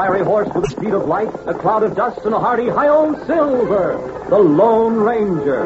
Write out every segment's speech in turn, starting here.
fiery horse with the speed of light, a cloud of dust, and a hearty hi-yo Silver, the Lone Ranger.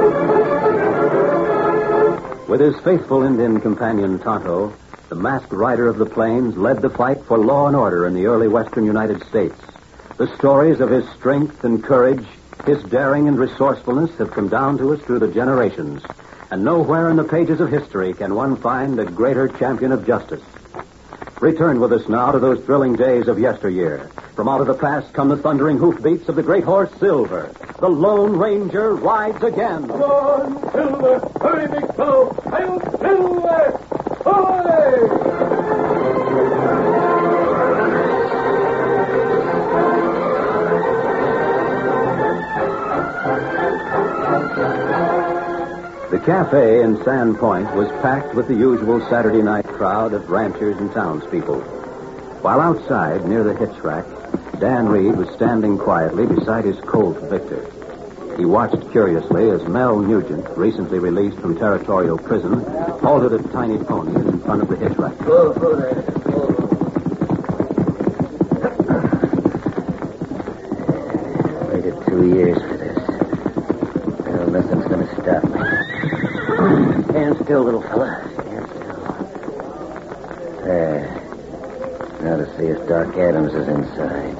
With his faithful Indian companion Tonto, the masked rider of the plains led the fight for law and order in the early western United States. The stories of his strength and courage, his daring and resourcefulness have come down to us through the generations. And nowhere in the pages of history can one find a greater champion of justice. Return with us now to those thrilling days of yesteryear. From out of the past come the thundering hoofbeats of the great horse Silver. The Lone Ranger rides again. Come on, Silver! Hurry, big fellow! Hail, Silver! Away! The cafe in Sand Point was packed with the usual Saturday night crowd of ranchers and townspeople. While outside, near the hitch rack, Dan Reed was standing quietly beside his Colt Victor. He watched curiously as Mel Nugent, recently released from territorial prison, halted a tiny pony in front of the hitch rack. Whoa there. Waited 2 years for this. Well, nothing's going to stop me. Stand still, little fella. Stand still. There. Now to see if Doc Adams is inside.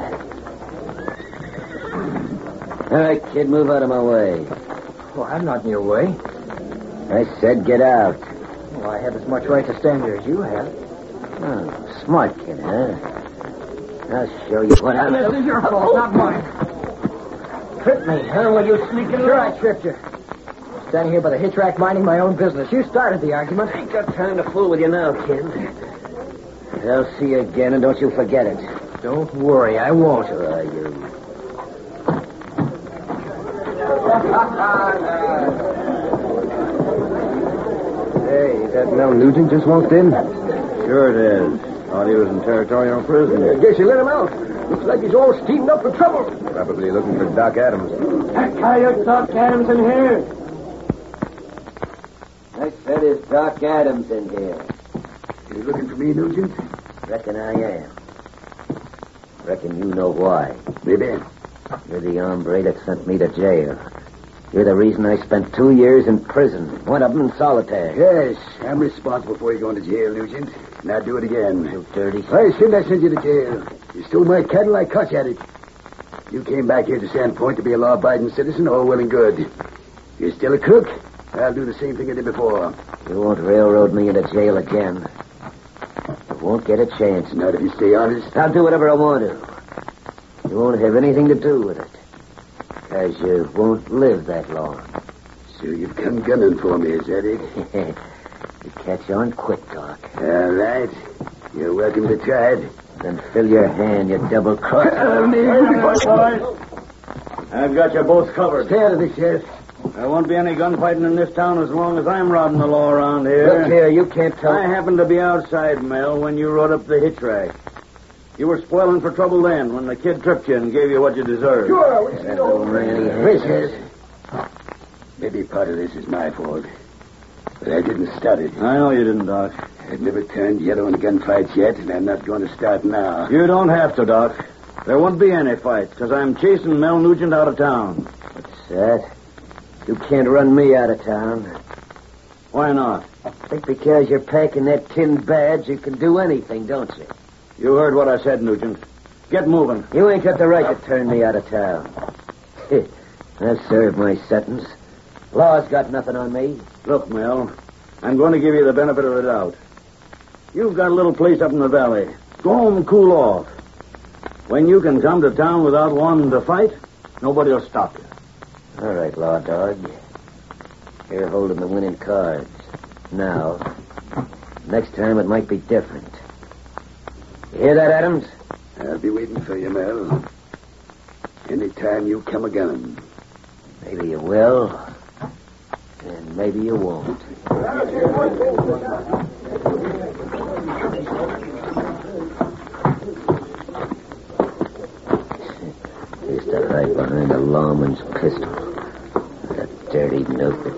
All right, kid, move out of my way. Well, I'm not in your way. I said get out. Well, I have as much right to stand here as you have. Oh, smart kid, huh? I'll show you what I'm... This is your fault, not mine. Trip me, huh? Will you sneaking Sure, I tripped you. Standing here by the hitch rack minding my own business. You started the argument. Ain't got time to fool with you now, kid. I'll see you again, and don't you forget it. Don't worry, I won't. Sure you. Hey, that Mel Nugent just walked in? Sure it is. Thought he was in territorial prison. I guess you let him out. Looks like he's all steamed up for trouble. Probably looking for Doc Adams. That coyote Doc Adams in here. I said is Doc Adams in here. You looking for me, Nugent? Reckon I am. Reckon you know why. Maybe. You're the hombre that sent me to jail. You're the reason I spent 2 years in prison. One of them in solitary. Yes, I'm responsible for you going to jail, Nugent. And I'll do it again. You dirty. Why shouldn't I send you to jail? You stole my cattle, I caught you at it. You came back here to Sandpoint to be a law-abiding citizen, all well and good. You're still a crook? I'll do the same thing I did before. You won't railroad me into jail again. You won't get a chance. Not if you stay honest. I'll do whatever I want to. You won't have anything to do with it. Because you won't live that long. So you've come gunning for me, is that it? You catch on quick, Doc. All right. You're welcome to try it. Then fill your hand, you double-cross. I've got you both covered. Stay out of this, Sheriff. There won't be any gunfighting in this town as long as I'm rodding the law around here. Look here, you can't tell... I happened to be outside, Mel, when you rode up the hitch rack. You were spoiling for trouble then when the kid tripped you and gave you what you deserved. Sure. That don't really hurt. Maybe part of this is my fault. But I didn't start it. I know you didn't, Doc. I've never turned yellow in gunfights yet, and I'm not going to start now. You don't have to, Doc. There won't be any fight, because I'm chasing Mel Nugent out of town. What's that? You can't run me out of town. Why not? Think because you're packing that tin badge, you can do anything, don't you? You heard what I said, Nugent. Get moving. You ain't got the right to turn me out of town. I've served my sentence. Law's got nothing on me. Look, Mel, I'm going to give you the benefit of the doubt. You've got a little place up in the valley. Go home and cool off. When you can come to town without wanting to fight, nobody will stop you. All right, Law Dog. You're holding the winning cards. Now, next time it might be different. You hear that, Adams? I'll be waiting for you, Mel. Anytime you come again. Maybe you will, and maybe you won't. Used to hide behind a lawman's pistol. That dirty notebook.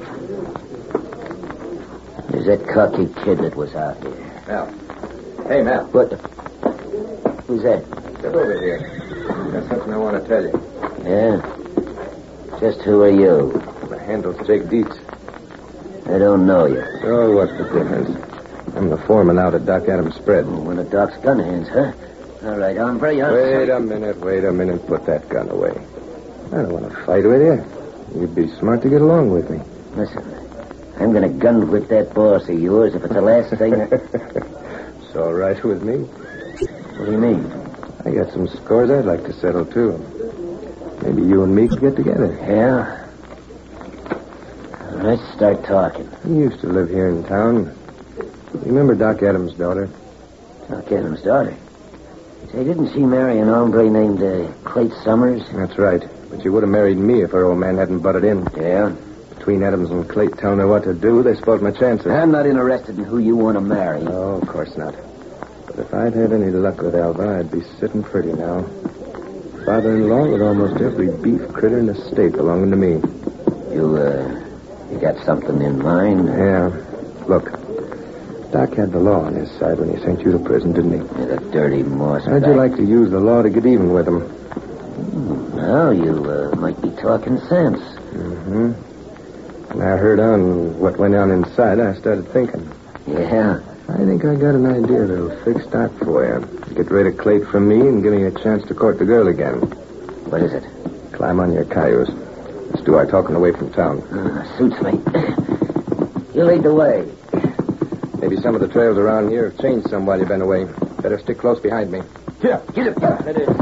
There's that cocky kid that was out here. Mel. Hey, Mel. What the... Who's that? Step over here. Got something I want to tell you. Yeah? Just who are you? My handle's Jake Dietz. I don't know you. Oh, what's the difference? I'm the foreman out at Doc Adams' spread. One of Doc's gun hands, huh? All right, hombre. Wait a minute. Put that gun away. I don't want to fight with you. You'd be smart to get along with me. Listen, I'm going to gun whip that boss of yours if it's the last thing. It's all right with me. What do you mean? I got some scores I'd like to settle, too. Maybe you and me could get together. Yeah? Let's start talking. You used to live here in town. Remember Doc Adams' daughter? Doc Adams' daughter? Say, didn't she marry an hombre named Clayt Summers? That's right. But she would have married me if her old man hadn't butted in. Yeah? Between Adams and Clayt telling her what to do, they spoiled my chances. I'm not interested in who you want to marry. Oh, of course not. But if I'd had any luck with Alva, I'd be sitting pretty now. Father-in-law with almost every beef critter in the state belonging to me. You got something in mind? Yeah. Look, Doc had the law on his side when he sent you to prison, didn't he? Yeah, the dirty moss. How'd you like to use the law to get even with him? Now you might be talking sense. Mm-hmm. When I heard on what went on inside, I started thinking. Yeah? I think I got an idea that'll fix that for you. Get rid of Clayt from me and give me a chance to court the girl again. What is it? Climb on your cayuse. Let's do our talking away from town. Suits me. You lead the way. Maybe some of the trails around here have changed some while you've been away. Better stick close behind me. Here, get it. It is.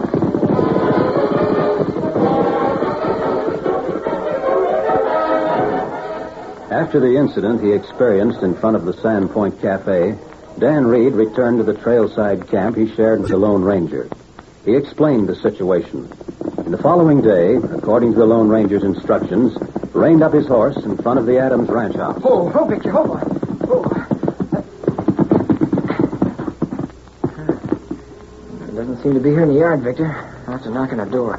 After the incident he experienced in front of the Sand Point Cafe, Dan Reed returned to the trailside camp he shared with the Lone Ranger. He explained the situation. And the following day, according to the Lone Ranger's instructions, reined up his horse in front of the Adams ranch house. Oh, Victor, hold on. Doesn't seem to be here in the yard, Victor. I'll have to knock on the door.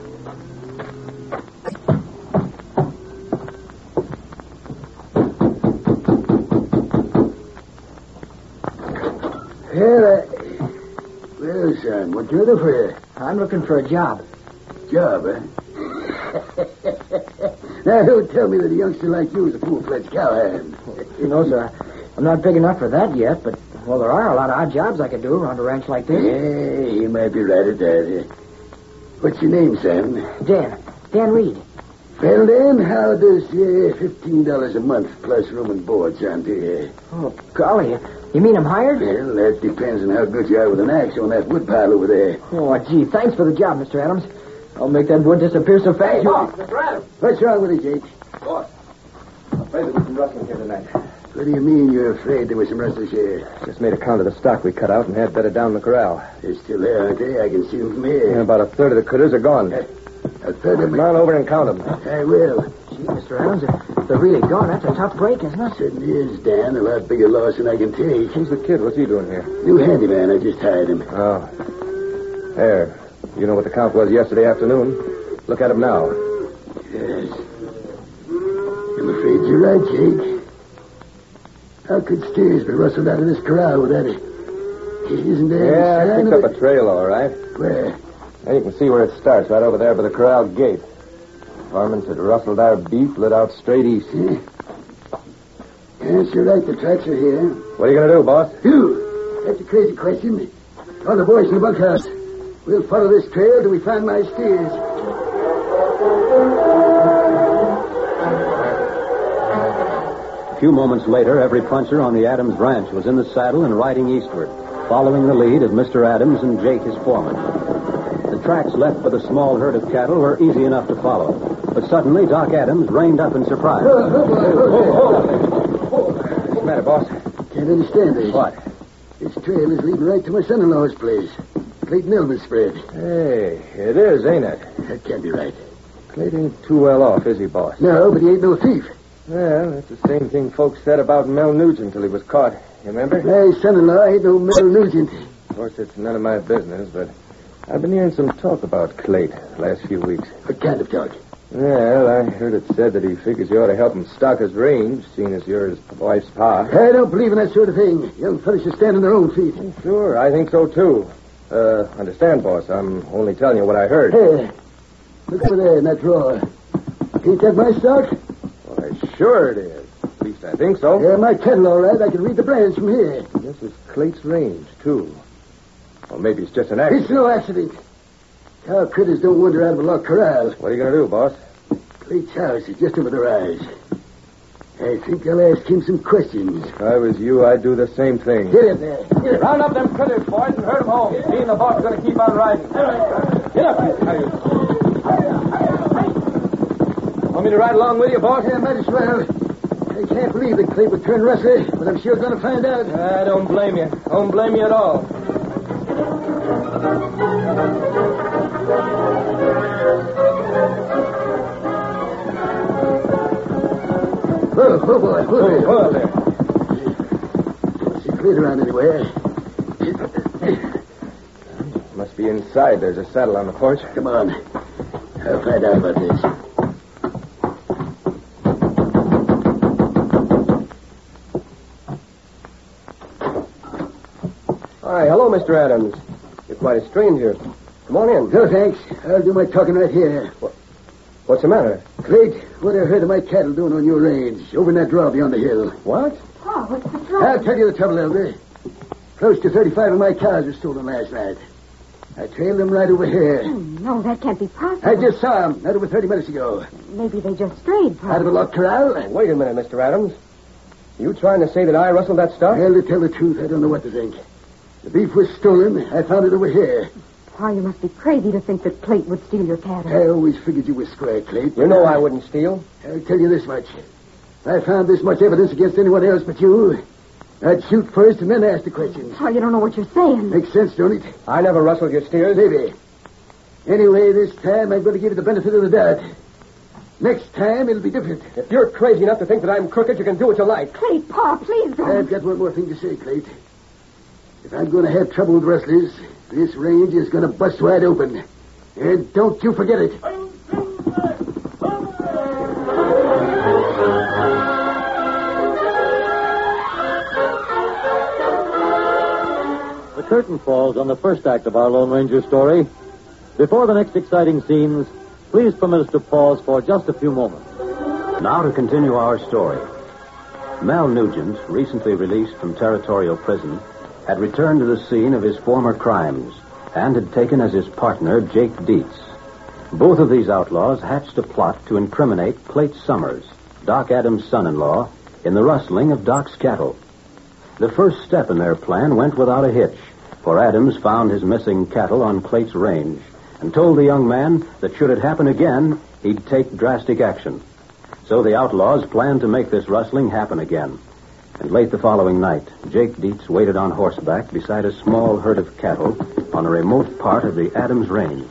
Well, son, what can I do for you? I'm looking for a job. Job, eh? Now, don't tell me that a youngster like you is a full-fledged cowhand. No, sir. I'm not big enough for that yet, but, well, there are a lot of odd jobs I could do around a ranch like this. Yeah, you might be right at that. What's your name, son? Dan Reed. Well, then, how does $15 a month plus room and board sound to you? Oh, golly. You mean I'm hired? Well, that depends on how good you are with an axe on that wood pile over there. Oh, gee, thanks for the job, Mr. Adams. I'll make that wood disappear so fast. Hey, boss, Mr. Adams. What's wrong with you, Jake? Boss. I'm afraid there was some rustling here tonight. What do you mean you're afraid there was some rustlers here? Just made a count of the stock we cut out and had better down the corral. They're still there, aren't they? I can see them from here. Yeah, about a third of the critters are gone. A third of Come on over and count them. I will. Gee, Mr. Adams, if they're really gone, that's a tough break, isn't it? Certainly is, Dan. A lot bigger loss than I can take. Who's the kid? What's he doing here? New handyman. I just hired him. Oh. There. You know what the count was yesterday afternoon. Look at him now. Yes. I'm afraid you're right, Jake. How could steers be rustled out of this corral without it? Isn't there Yeah, any I sign picked of up it? a trail, all right. Where? Now you can see where it starts, right over there by the corral gate. Varmints had rustled our beef, lit out straight east. Yeah. Yes, you're right. The tracks are here. What are you going to do, boss? You! That's a crazy question. Call the boys in the bunkhouse. We'll follow this trail till we find my steers. A few moments later, every puncher on the Adams ranch was in the saddle and riding eastward, following the lead of Mr. Adams and Jake, his foreman. The tracks left by the small herd of cattle were easy enough to follow. But suddenly, Doc Adams reined up in surprise. What's the matter, boss? Can't understand this. What? This trail is leading right to my son-in-law's place. Clayton Elman's spread. Hey, it is, ain't it? That can't be right. Clayt ain't too well off, is he, boss? No, but he ain't no thief. Well, that's the same thing folks said about Mel Nugent till he was caught. You remember? My son-in-law ain't no Mel Nugent. Of course, it's none of my business, but I've been hearing some talk about Clayt the last few weeks. What kind of talk? Well, I heard it said that he figures you ought to help him stock his range, seeing as you're his wife's pa. I don't believe in that sort of thing. Young fellas should stand on their own feet. Sure, I think so, too. Understand, boss. I'm only telling you what I heard. Hey, look over there in that drawer. Ain't that my stock? Why, sure it is. At least I think so. Yeah, my kettle, all right. I can read the brands from here. This is Clate's range, too. Or maybe it's just an accident. It's no accident. Cow critters don't wander out of a log corral. What are you going to do, boss? Clate's house is just over the rise. I think I'll ask him some questions. If I was you, I'd do the same thing. Get in there. Get in. Round up them critters, boys, and herd them home. Me and the boss are going to keep on riding. Get up, you coyotes. Want me to ride along with you, boss? Yeah, might as well. I can't believe that Clate would turn rustler, but I'm sure going to find out. I don't blame you. Don't blame you at all. Whoa, boy. Whoa there. Don't see Clate around anywhere. Must be inside. There's a saddle on the porch. Come on. I'll find out about this. Hi, hello, Mr. Adams. You're quite a stranger. Come on in. No, thanks. I'll do my talking right here. What's the matter? Clate, what a herd of my cattle doing on your range, over in that draw beyond the hill. What? Pa, what's the trouble? I'll tell you the trouble, Elder. Close to 35 of my cows were stolen last night. I trailed them right over here. Oh, no, that can't be possible. I just saw them, not over 30 minutes ago. Maybe they just strayed, Pa. Out of a log corral. Wait a minute, Mr. Adams. You trying to say that I rustled that stuff? Well, to tell the truth, I don't know what to think. The beef was stolen. I found it over here. Pa, you must be crazy to think that Clate would steal your cattle. I always figured you were square, Clate. You know I wouldn't steal. I'll tell you this much. If I found this much evidence against anyone else but you, I'd shoot first and then ask the questions. Pa, you don't know what you're saying. Makes sense, don't it? I never rustled your steers. Maybe. Anyway, this time I'm going to give you the benefit of the doubt. Next time, it'll be different. If you're crazy enough to think that I'm crooked, you can do what you like. Clate, Pa, please don't. I've got one more thing to say, Clate. If I'm going to have trouble with rustlers, this range is going to bust wide open. And don't you forget it. The curtain falls on the first act of our Lone Ranger story. Before the next exciting scenes, please permit us to pause for just a few moments. Now to continue our story. Mel Nugent, recently released from territorial prison, had returned to the scene of his former crimes and had taken as his partner Jake Dietz. Both of these outlaws hatched a plot to incriminate Clate Summers, Doc Adams' son-in-law, in the rustling of Doc's cattle. The first step in their plan went without a hitch, for Adams found his missing cattle on Clate's range and told the young man that should it happen again, he'd take drastic action. So the outlaws planned to make this rustling happen again. And late the following night, Jake Dietz waited on horseback beside a small herd of cattle on a remote part of the Adams range.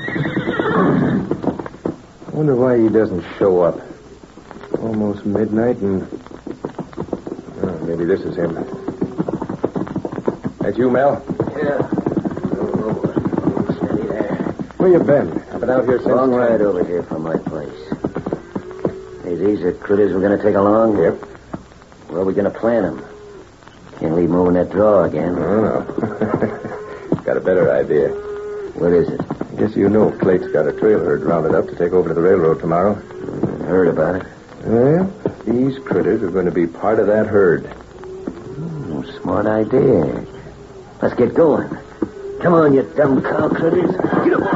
I wonder why he doesn't show up. Almost midnight and... Oh, maybe this is him. That you, Mel? Yeah. Steady there. Where you been? I've been out here since... Long ride over here from my place. Hey, these are critters we're going to take along? Yep. Where are we going to plant them? Can't leave them over in that drawer again. Oh, no. Got a better idea. What is it? I guess you know Clate's got a trail herd rounded up to take over to the railroad tomorrow. Heard about it. Well, these critters are going to be part of that herd. Smart idea. Let's get going. Come on, you dumb cow critters. Get up.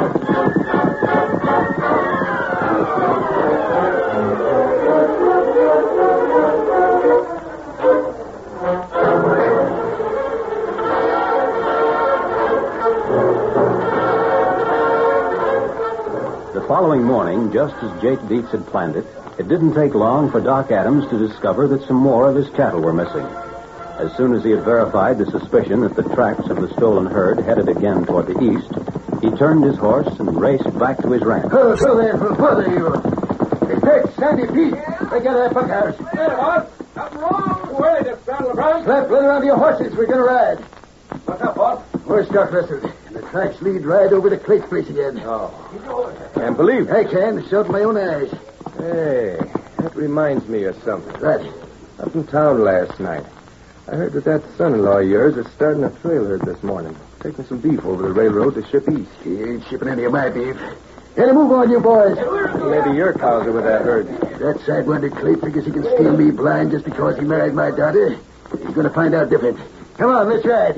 The following morning, just as Jake Dietz had planned it, it didn't take long for Doc Adams to discover that some more of his cattle were missing. As soon as he had verified the suspicion that the tracks of the stolen herd headed again toward the east, he turned his horse and raced back to his ranch. Oh, there you. It's that Sandy Pete. They got that bunkhouse. Hey, boss. Something wrong. Where did saddle around? Slap leather on your horses. We're going to ride. What's up, boss? We're stuck wrestled. And the tracks lead right over to Clate's place again. Oh. Can't believe it. I can. Saw it with my own eyes. Hey, that reminds me of something. Right. Up in town last night, I heard that son-in-law of yours is starting a trail herd this morning. Taking some beef over the railroad to ship east. He ain't shipping any of my beef. Get a move on, you boys. Maybe your cows are with that herd. That sidewinder Clay figures he can steal me blind just because he married my daughter. He's going to find out different. Come on, let's ride.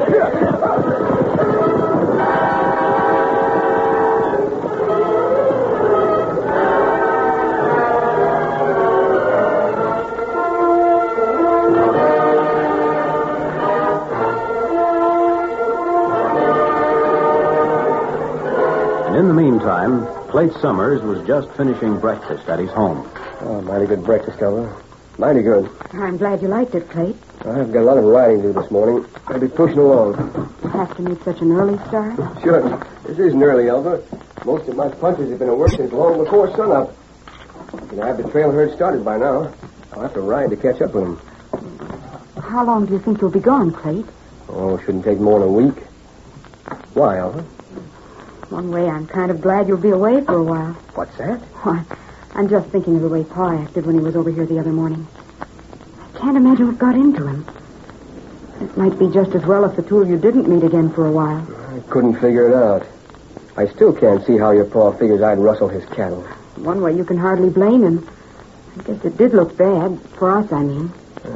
In the meantime, Plate Summers was just finishing breakfast at his home. Oh, mighty good breakfast, Elva. Mighty good. I'm glad you liked it, Plate. I've got a lot of riding to do this morning. I'll be pushing along. Have to meet such an early start? Sure. This isn't early, Elva. Most of my punchers have been at work since long before sunup. And I have the trail herd started by now. I'll have to ride to catch up with them. How long do you think you'll be gone, Plate? Oh, shouldn't take more than a week. Why, Elva? One way, I'm kind of glad you'll be away for a while. What's that? Why, I'm just thinking of the way Pa acted when he was over here the other morning. I can't imagine what got into him. It might be just as well if the two of you didn't meet again for a while. I couldn't figure it out. I still can't see how your pa figures I'd rustle his cattle. One way, you can hardly blame him. I guess it did look bad. For us, I mean.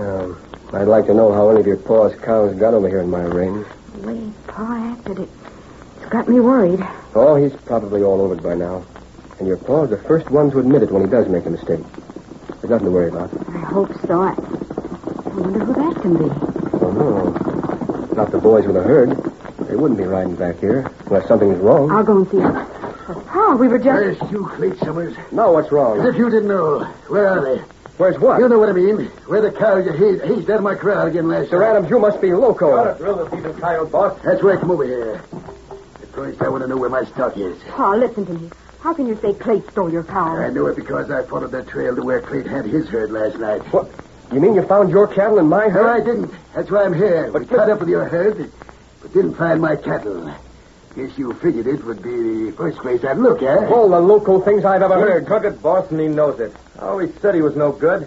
I'd like to know how any of your pa's cows got over here in my range. The way Pa acted, it's got me worried. Oh, he's probably all over it by now. And your pa's the first one to admit it when he does make a mistake. There's nothing to worry about. I hope so. I wonder who that can be. Oh, no. Not the boys with the herd. They wouldn't be riding back here unless something is wrong. I'll go and see him. Pa, we were just... Where's you, Plate Summers? No, what's wrong? As if you didn't know. Where are they? Where's what? You know what I mean. Where the cows you hazed out of my corral again last Sir night. Adams, you must be loco. Drill the even coyote, boss. That's why I come over here. But first, I want to know where my stock is. Pa, listen to me. How can you say Clay stole your cow? I know it because I followed that trail to where Clayton had his herd last night. What? You mean you found your cattle in my No, herd? I didn't. That's why I'm here. But We caught up with your herd, but didn't find my cattle. Guess you figured it would be the first place I'd look, eh? All the local things I've ever heard. Took it, boss, and he knows it. Always said he was no good.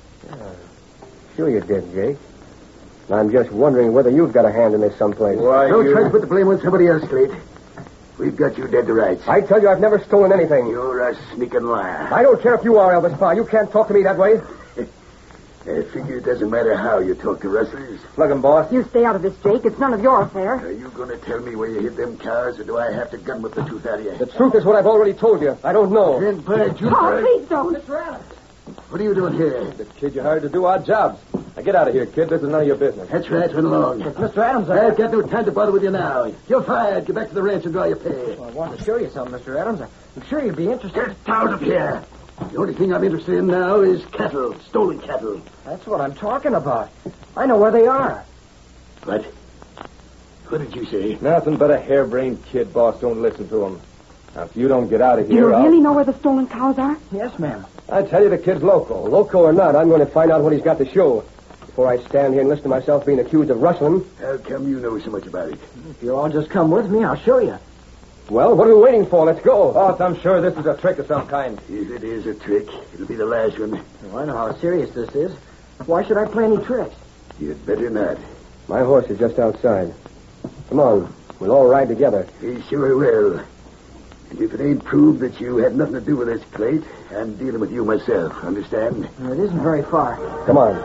Sure you did, Jake. I'm just wondering whether you've got a hand in this someplace. Why, Don't try to put the blame on somebody else, Clay. We've got you dead to rights. I tell you, I've never stolen anything. You're a sneaking liar. I don't care if you are, Elvis Pa. You can't talk to me that way. I figure it doesn't matter how you talk to rustlers. Plug him, boss. You stay out of this, Jake. It's none of your affair. Are you going to tell me where you hid them cows, or do I have to gun with the tooth out of you? The truth is what I've already told you. I don't know. Then, by Jupiter... Pa, please don't. What are you doing here? The kid you hired to do odd jobs. Now get out of here, kid. This is none of your business. That's right, run along. Mr. Adams, I've got no time to bother with you now. You're fired. Get back to the ranch and draw your pay. I wanted to show you something, Mr. Adams. I'm sure you'd be interested. Get out of here. The only thing I'm interested in now is cattle, stolen cattle. That's what I'm talking about. I know where they are. What? What did you say? Nothing but a harebrained kid, boss. Don't listen to him. Now, if you don't get out of Do you here, really know where the stolen cows are? Yes, ma'am. I tell you, the kid's local. Loco or not, I'm going to find out what he's got to show before I stand here and listen to myself being accused of rustling. How come you know so much about it? If you'll all just come with me, I'll show you. Well, what are we waiting for? Let's go. Boss, I'm sure this is a trick of some kind. If it is a trick, it'll be the last one. Well, I know how serious this is. Why should I play any tricks? You'd better not. My horse is just outside. Come on. We'll all ride together. He sure will. And if it ain't proved that you had nothing to do with this plate, I'm dealing with you myself. Understand? It isn't very far. Come on.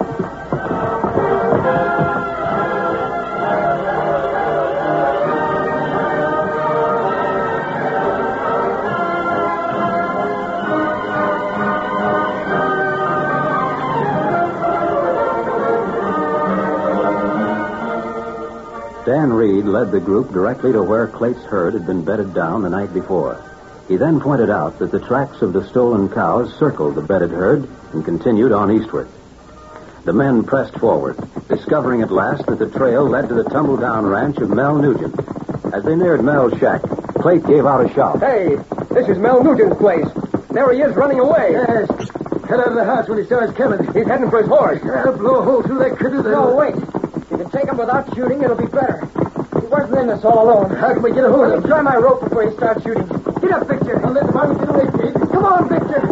Dan Reed led the group directly to where Clate's herd had been bedded down the night before. He then pointed out that the tracks of the stolen cows circled the bedded herd and continued on eastward. The men pressed forward, discovering at last that the trail led to the tumble-down ranch of Mel Nugent. As they neared Mel's shack, Clate gave out a shout. Hey, this is Mel Nugent's place. There he is, running away. Yes. Head out of the house when he starts coming. He's heading for his horse. I'll blow a hole through that critter. No, wait. If you can take him without shooting, it'll be better. He wasn't in this all alone. How can we get a hold Let of me him? try my rope before you start shooting. Get up, Victor. I'll let the bottom get away, Pete. Come on, Victor.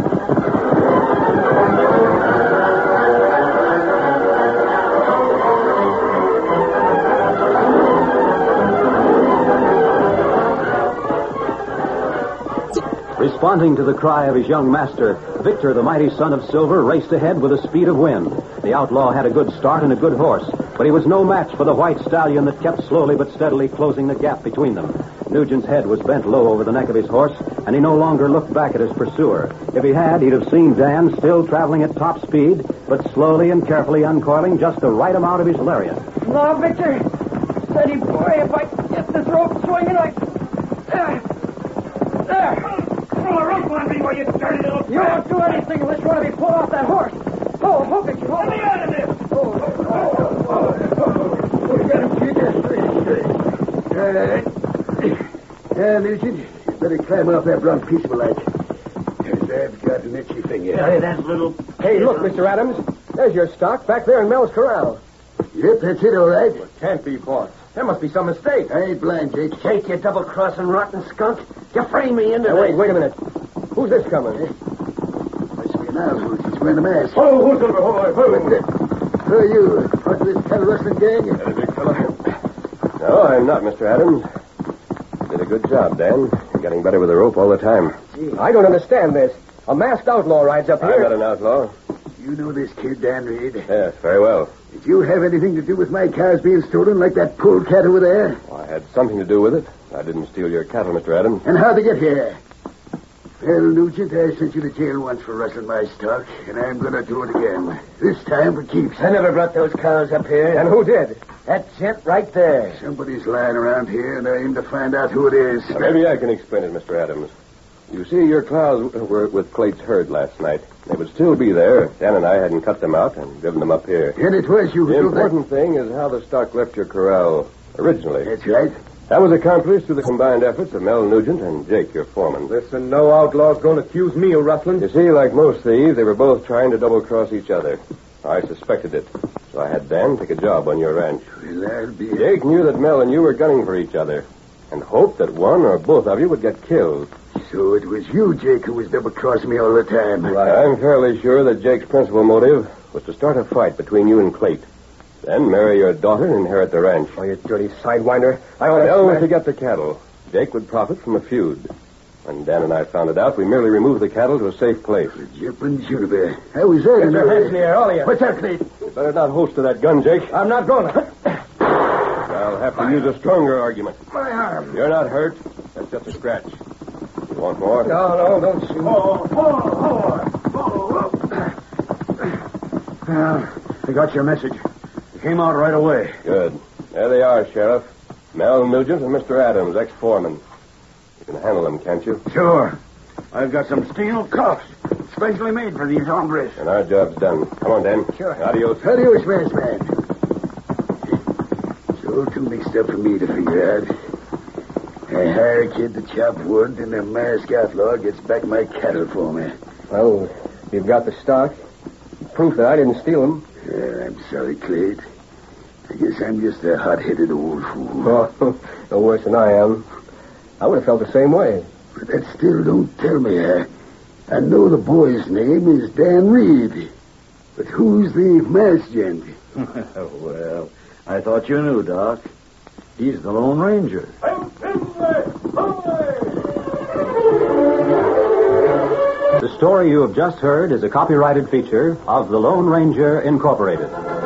Responding to the cry of his young master, Victor, the mighty son of Silver, raced ahead with the speed of wind. The outlaw had a good start and a good horse, but he was no match for the white stallion that kept slowly but steadily closing the gap between them. Nugent's head was bent low over the neck of his horse, and he no longer looked back at his pursuer. If he had, he'd have seen Dan still traveling at top speed, but slowly and carefully uncoiling just the right amount of his lariat. No, Victor. Steady, boy. If I get this rope swinging, There. Throw a rope on me while you dirty little You won't do anything unless you want to be pulled off that horse. Oh, Victor. Let me out of this! We got him, kid. Nugent, you better climb off that bronc peaceful like. I've got an itchy finger. Hey, that little... Hey, look, Mr. Adams. There's your stock back there in Mel's corral. Yep, that's it, all right. Can't be, boss. There must be some mistake. I ain't blind, Jake. Jake, you double-crossing rotten skunk. You framed me into Now, wait a minute. Who's this coming? Must be an owl. He's wearing a mask. Oh, who's over? Who are you? Part of this cattle rustling gang? Big fella. No, I'm not, Mr. Adams. Did a good job, Dan. You're getting better with the rope all the time. Gee, I don't understand this. A masked outlaw rides up I'm here. not an outlaw. You know this kid, Dan Reed. Yes, very well. Did you have anything to do with my cows being stolen like that pool cat over there? Well, I had something to do with it. I didn't steal your cattle, Mr. Adams. And how'd they get here? Well, Nugent, I sent you to jail once for rustling my stock, and I'm going to do it again. This time for keeps. I never brought those cows up here. And who did? That gent right there. Somebody's lying around here, and I aim to find out who it is. Now, maybe I can explain it, Mr. Adams. You see, your cows were with Clate's herd last night. They would still be there if Dan and I hadn't cut them out and driven them up here. And it was you who The drove that. important thing is how the stock left your corral originally. That's right. That was accomplished through the combined efforts of Mel Nugent and Jake, your foreman. Listen, no outlaw's going to accuse me of rustling. You see, like most thieves, they were both trying to double-cross each other. I suspected it, so I had Dan take a job on your ranch. Well, that'll be it. Jake knew that Mel and you were gunning for each other and hoped that one or both of you would get killed. So it was you, Jake, who was double-crossing me all the time. I'm fairly sure that Jake's principal motive was to start a fight between you and Clate. Then marry your daughter and inherit the ranch. Oh, you dirty sidewinder. I ought Mel was to... to get the cattle. Jake would profit from a feud. When Dan and I found it out, we merely removed the cattle to a safe place. Jumping Juniper. How was that? Get your hands in the air, all of you. What's that, Clay? You better not holster that gun, Jake. I'm not going to. I'll have to use a stronger argument. My arm. You're not hurt. That's just a scratch. You want more? No, don't shoot. I got your message. You came out right away. Good. There they are, Sheriff. Mel Nugent and Mr. Adams, ex-foreman. You can handle them, can't you? Sure. I've got some steel cuffs, specially made for these hombres. And our job's done. Come on, Dan. Sure. Adios. Adios, masked man. So too mixed up for me to figure out. I hire a kid to chop wood, and the masked outlaw gets back my cattle for me. Well, you've got the stock. Proof that I didn't steal them. I'm sorry, Clay. I guess I'm just a hot-headed old fool. Oh, no worse than I am. I would have felt the same way. But that still don't tell me. I know the boy's name is Dan Reed. But who's the masked gent? Well, I thought you knew, Doc. He's the Lone Ranger. The story you have just heard is a copyrighted feature of the Lone Ranger Incorporated.